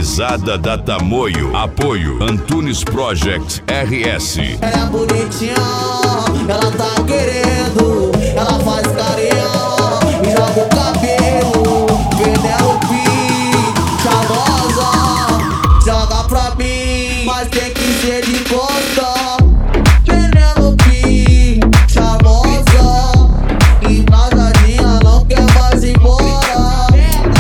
Gurizada da Tamoio. Apoio Antunes Project RS. Ela é bonitinha, ela tá querendo, ela faz carinha e joga o cabelo. Penelope, charmosa, joga pra mim, mas tem que ser de costa. Penelope, charmosa, embrasadinha, não quer mais ir embora.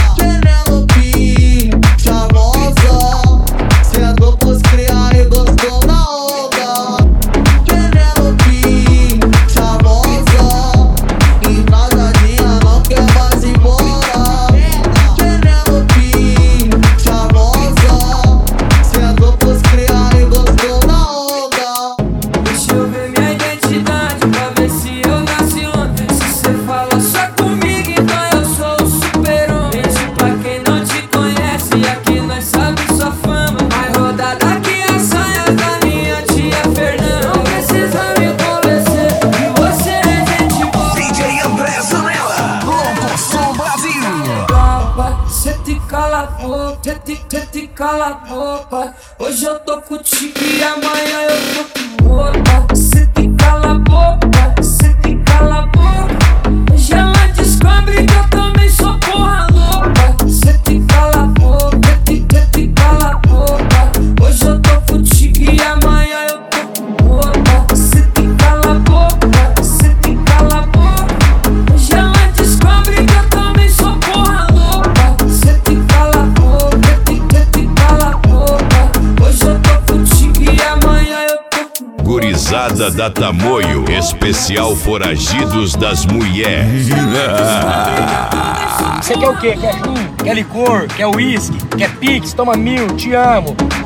Penelope, charmosa, sentou pros criar e gostou na onda. Penelope, charmosa, embrasadinha, não quer mais ir embora. Penelope, charmosa, sentou pros criar e gostou na onda. Deixa eu ver minha identidade pra ver se eu nasci ontem. Se cê fala só comigo, então eu sou o super-homem. Gente, pra quem não te conhece, aqui nós sabe sua fama. Vai rodar daqui as saias da minha tia Fernanda. Não precisa me convencer que você é gente boa. DJ André Zanella, Louco Som Brasil. Calma, cê te cala a boca, cê te cala a boca. Hoje eu tô contigo e amanhã eu tô com outra. Cê te cala a boca, cê te cala a boca. Hoje ela descobre que eu também sou porra louca. Cê te cala a boca, cê te cala a boca. Hoje eu tô contigo e amanhã eu tô com outra. Cê te cala a boca, cê te cala a boca. Hoje ela descobre que eu também sou porra louca. Cê te cala a boca, cê te cala a boca. Hoje eu tô contigo e amanhã eu tô com Gurizada da Tamoio. Especial Foragidos das Mulheres. Você quer o quê? Quer rum? Quer licor? Quer uísque? Quer pix? Toma 1000, te amo.